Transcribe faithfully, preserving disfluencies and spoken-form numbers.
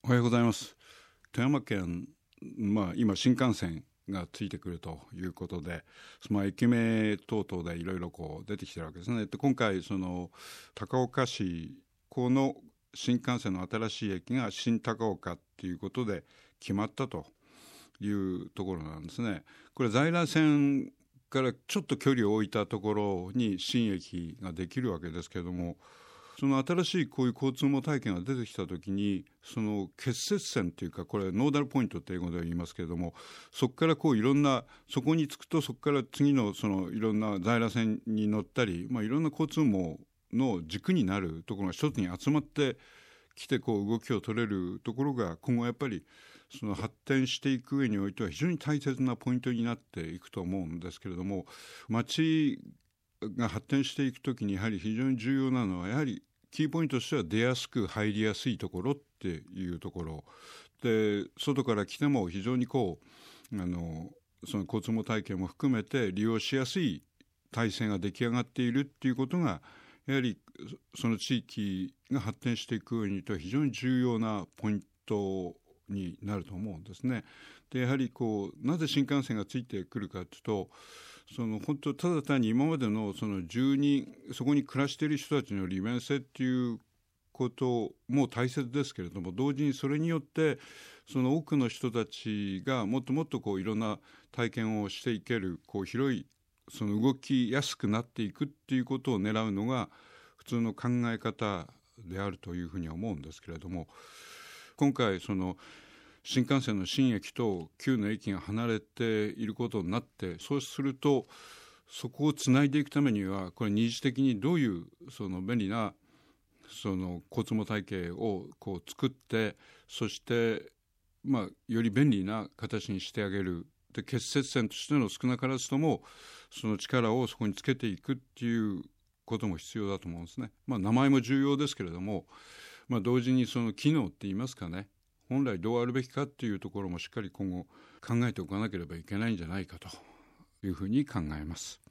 おはようございます。富山県、まあ、今新幹線がついてくるということで、まあ、駅名等々でいろいろこう出てきてるわけですね。で今回その高岡市この新幹線の新しい駅が新高岡っていうことで決まったというところなんですね。これ在来線からちょっと距離を置いたところに新駅ができるわけですけれども、その新しいこういう交通網体験が出てきたときに、その結節線というか、これノーダルポイントって英語では言いますけれども、そこからこういろんな、そこに着くとそこから次のそのいろんな在来線に乗ったり、まあ、いろんな交通網の軸になるところが一つに集まってきて、こう動きを取れるところが今後やっぱりその発展していく上においては非常に大切なポイントになっていくと思うんですけれども、街が発展していくときにやはり非常に重要なのは、やはりキーポイントとしては出やすく入りやすいところっていうところで、外から来ても非常にこうあのその交通網体系も含めて利用しやすい体制が出来上がっているっていうことが、やはりその地域が発展していく上にと非常に重要なポイントになると思うんですね。でやはりこうなぜ新幹線がついてくるかというと、その本当ただ単に今までのその住人、そこに暮らしている人たちの利便性っていうことも大切ですけれども、同時にそれによってその多くの人たちがもっともっとこういろんな体験をしていける、こう広いその動きやすくなっていくっていうことを狙うのが普通の考え方であるというふうに思うんですけれども、今回その新幹線の新駅と旧の駅が離れていることになって、そうするとそこをつないでいくためには、これ二次的にどういうその便利なその交通網体系をこう作って、そしてまあより便利な形にしてあげる。で結節線としての少なからずともその力をそこにつけていくっていうことも必要だと思うんですね。まあ名前も重要ですけれども、まあ同時にその機能って言いますかね、本来どうあるべきかっていうところもしっかり今後考えておかなければいけないんじゃないかというふうに考えます。